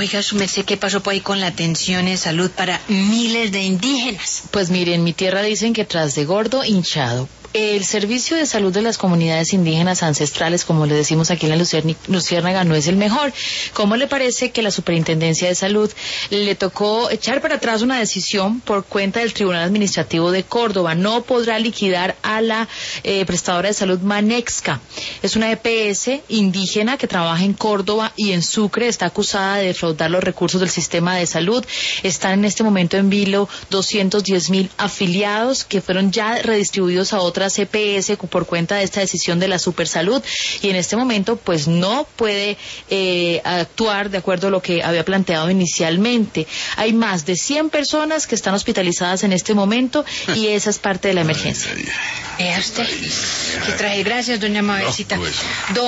Oiga, su merced, ¿qué pasó por ahí con la atención en salud para miles de indígenas? Pues mire, en mi tierra dicen que tras de gordo, hinchado. El servicio de salud de las comunidades indígenas ancestrales, como le decimos aquí en la Luciérnaga, no es el mejor. ¿Cómo le parece que la Superintendencia de Salud le tocó echar para atrás una decisión por cuenta del Tribunal Administrativo de Córdoba? No podrá liquidar a la prestadora de salud Manexca. Es una EPS indígena que trabaja en Córdoba y en Sucre. Está acusada de defraudar los recursos del sistema de salud. Están en este momento en vilo 210.000 afiliados que fueron ya redistribuidos a otras EPS por cuenta de esta decisión de la Supersalud, y en este momento pues no puede actuar de acuerdo a lo que había planteado inicialmente. Hay más de 100 personas que están hospitalizadas en este momento y esa es parte de la emergencia. Vea usted, que traje. Gracias, doña Mabelcita.